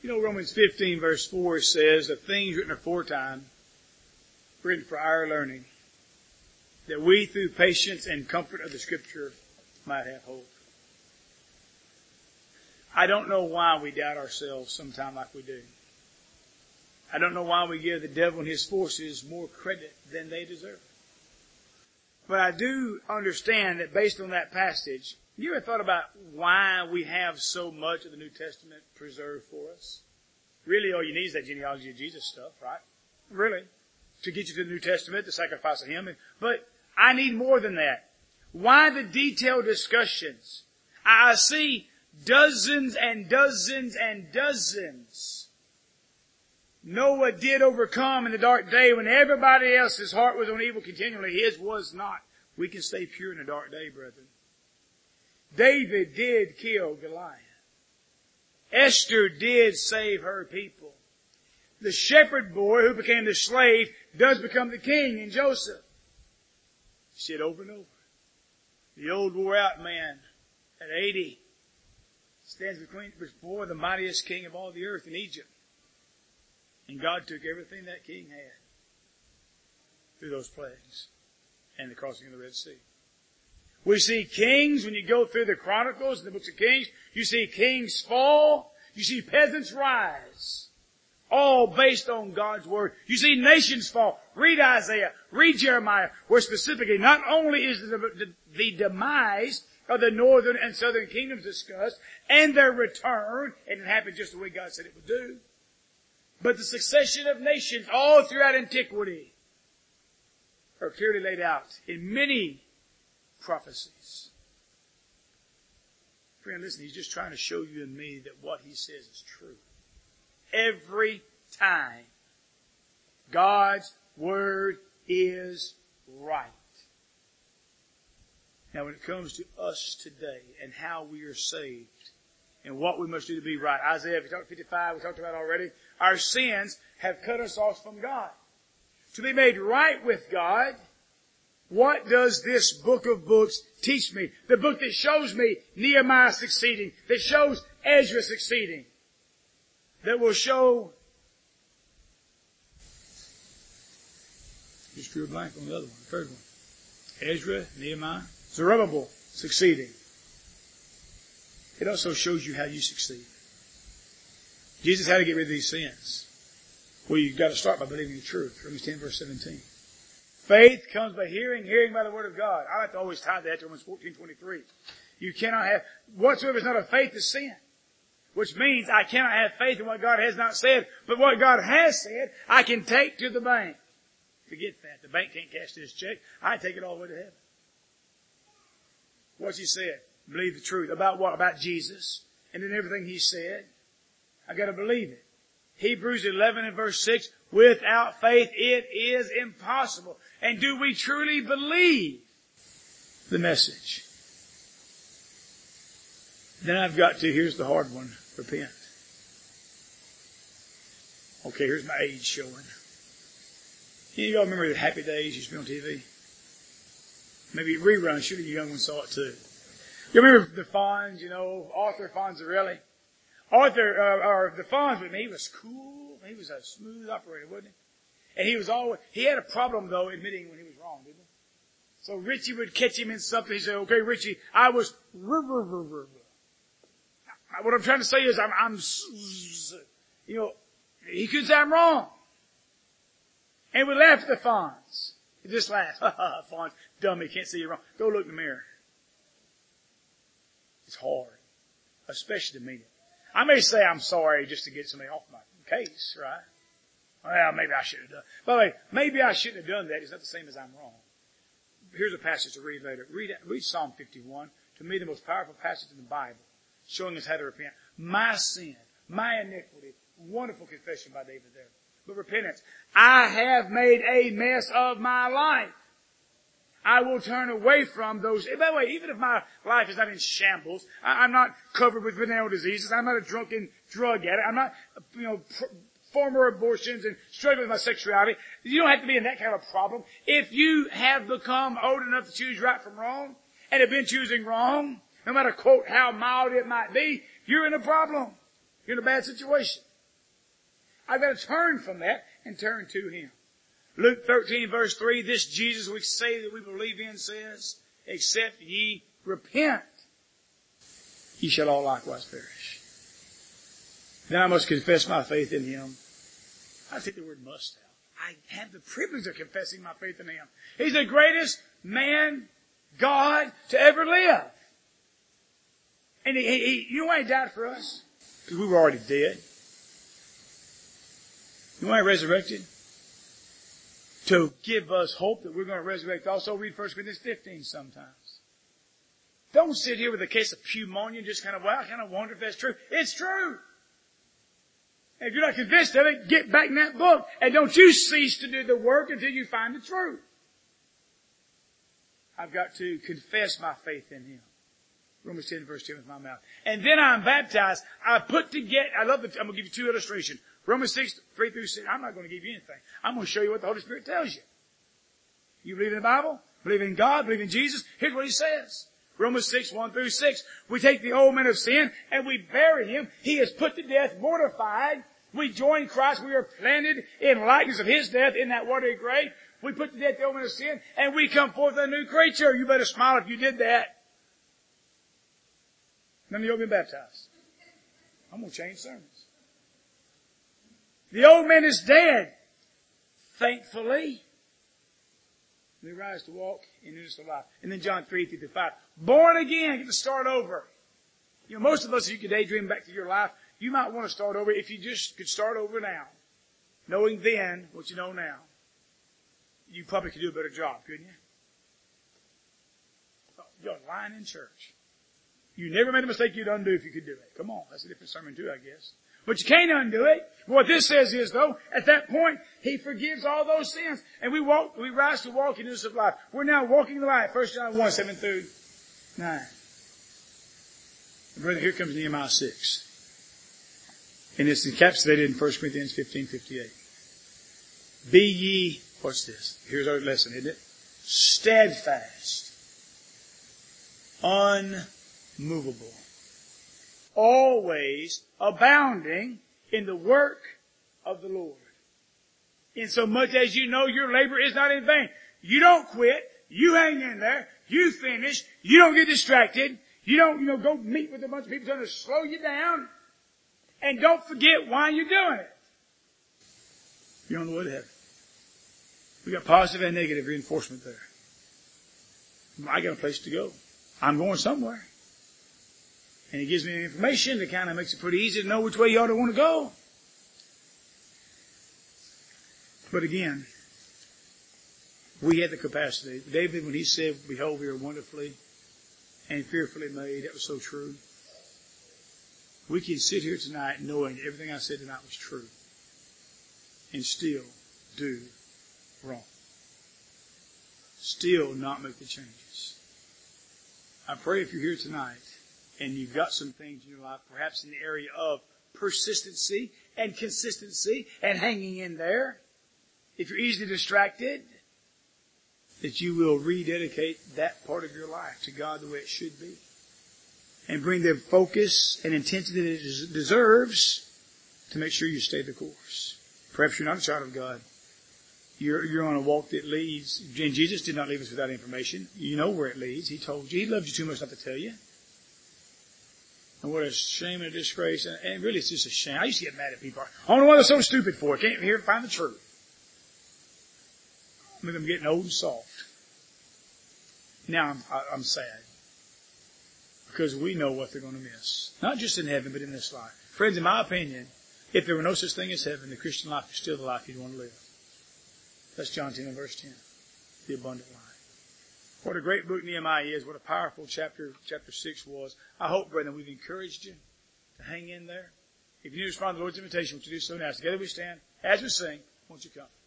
You know, Romans 15 verse 4 says, the things written aforetime, written for our learning, that we through patience and comfort of the Scripture might have hope. I don't know why we doubt ourselves sometime like we do. I don't know why we give the devil and his forces more credit than they deserve. But I do understand that based on that passage, you ever thought about why we have so much of the New Testament preserved for us? Really, all you need is that genealogy of Jesus stuff, right? Really. To get you to the New Testament, the sacrifice of Him. But I need more than that. Why the detailed discussions? I see dozens and dozens and dozens. Noah did overcome in the dark day when everybody else's heart was on evil continually. His was not. We can stay pure in the dark day, brethren. David did kill Goliath. Esther did save her people. The shepherd boy who became the slave does become the king in Joseph. Said over and over. The old wore out man at 80 stands before the mightiest king of all the earth in Egypt. And God took everything that king had through those plagues and the crossing of the Red Sea. We see kings, when you go through the Chronicles and the books of Kings, you see kings fall, you see peasants rise. All based on God's Word. You see nations fall. Read Isaiah, read Jeremiah, where specifically not only is the demise of the northern and southern kingdoms discussed, and their return, and it happened just the way God said it would do, but the succession of nations all throughout antiquity are clearly laid out in many prophecies. Friend, listen, He's just trying to show you and me that what He says is true. Every time, God's Word is right. Now, when it comes to us today and how we are saved and what we must do to be right, Isaiah 55, we talked about already, our sins have cut us off from God. To be made right with God, what does this book of books teach me? The book that shows me Nehemiah succeeding, that shows Ezra succeeding, that will show, just drew a blank on the other one, the third one. Ezra, Nehemiah, Zerubbabel succeeding. It also shows you how you succeed. Jesus had to get rid of these sins. Well, you've got to start by believing the truth. Romans 10 verse 17. Faith comes by hearing, hearing by the Word of God. I like to always tie that to Romans 14:23. You cannot have, whatsoever is not of faith is sin. Which means I cannot have faith in what God has not said, but what God has said, I can take to the bank. Forget that. The bank can't cash this check. I take it all the way to heaven. What's He said? Believe the truth. About what? About Jesus. And then everything He said. I got to believe it. Hebrews 11 and verse 6, without faith it is impossible. And do we truly believe the message? Then I've got to, here's the hard one, repent. Okay, here's my age showing. You all remember the Happy Days used to be on TV? Maybe reruns, surely you young ones saw it too. You remember the Fonz, Arthur Fonzarelli? The Fonz with me, he was cool. He was a smooth operator, wasn't he? And he had a problem though admitting when he was wrong, didn't he? So Richie would catch him in something. He'd say, okay, Richie, I was, what I'm trying to say is he could say I'm wrong. And we laugh at the Fonz. He just laughs. Fonz, dummy, can't see you wrong. Go look in the mirror. It's hard. Especially to mean it. I may say I'm sorry just to get somebody off my case, right? Well, maybe I should have done. By the way, maybe I shouldn't have done that. It's not the same as I'm wrong. Here's a passage to read later. Read Psalm 51. To me, the most powerful passage in the Bible, showing us how to repent. My sin, my iniquity. Wonderful confession by David there. But repentance. I have made a mess of my life. I will turn away from those. By the way, even if my life is not in shambles, I'm not covered with venereal diseases. I'm not a drunken drug addict. I'm not, former abortions and struggling with my sexuality. You don't have to be in that kind of problem. If you have become old enough to choose right from wrong and have been choosing wrong, no matter, quote, how mild it might be, you're in a problem. You're in a bad situation. I've got to turn from that and turn to Him. Luke 13 verse 3, this Jesus we say that we believe in says, except ye repent, ye shall all likewise perish. Then I must confess my faith in Him. I take the word must out. I have the privilege of confessing my faith in Him. He's the greatest man, God, to ever live. And you know why He died for us? Because we were already dead. You know why He resurrected? To give us hope that we're going to resurrect also. Read 1 Corinthians 15 sometimes. Don't sit here with a case of pneumonia and just kind of, well, I kind of wonder if that's true. It's true. And if you're not convinced of it, get back in that book. And don't you cease to do the work until you find the truth. I've got to confess my faith in Him. Romans 10 verse 10 with my mouth. And then I'm baptized. I'm going to give you two illustrations. Romans 6, 3 through 6. I'm not going to give you anything. I'm going to show you what the Holy Spirit tells you. You believe in the Bible? Believe in God? Believe in Jesus? Here's what He says. Romans 6, 1 through 6. We take the old man of sin and we bury him. He is put to death, mortified. We join Christ. We are planted in likeness of His death in that watery grave. We put to death the old man of sin and we come forth a new creature. You better smile if you did that. None of you have been baptized. I'm going to change sermons. The old man is dead. Thankfully. We rise to walk in newness of life. And then John 3, 3-5. Born again. Get to start over. You know, most of us, if you could daydream back to your life, you might want to start over if you just could start over now. Knowing then what you know now. You probably could do a better job, couldn't you? You're lying in church. You never made a mistake you'd undo if you could do it. Come on. That's a different sermon too, I guess. But you can't undo it. What this says is, though, at that point, He forgives all those sins. And we rise to walk in newness of life. We're now walking the light. 1 John 1, 7 through 9. Brother, here comes Nehemiah 6. And it's encapsulated in 1 Corinthians 15, 58. Be ye, what's this? Here's our lesson, isn't it? Steadfast. Unmovable. Always abounding in the work of the Lord. In so much as you know your labor is not in vain. You don't quit. You hang in there. You finish. You don't get distracted. You don't, go meet with a bunch of people trying to slow you down. And don't forget why you're doing it. You're on the way to heaven. We got positive and negative reinforcement there. I got a place to go. I'm going somewhere. And He gives me information that kind of makes it pretty easy to know which way you ought to want to go. But again, we had the capacity. David, when he said, behold, we are wonderfully and fearfully made, that was so true. We can sit here tonight knowing everything I said tonight was true and still do wrong. Still not make the changes. I pray if you're here tonight and you've got some things in your life, perhaps in the area of persistency and consistency and hanging in there, if you're easily distracted, that you will rededicate that part of your life to God the way it should be. And bring the focus and intensity that it deserves to make sure you stay the course. Perhaps you're not a child of God. You're on a walk that leads. And Jesus did not leave us without information. You know where it leads. He told you. He loved you too much not to tell you. And what a shame and a disgrace. And really it's just a shame. I used to get mad at people. I don't know what they're so stupid for. Can't hear and find the truth. I mean, I'm getting old and soft. Now I'm sad. Because we know what they're going to miss. Not just in heaven, but in this life. Friends, in my opinion, if there were no such thing as heaven, the Christian life is still the life you'd want to live. That's John 10 and verse 10. The abundant life. What a great book Nehemiah is. What a powerful chapter 6 was. I hope, brethren, we've encouraged you to hang in there. If you need to respond to the Lord's invitation, would you do so now? Together we stand. As we sing, won't you come?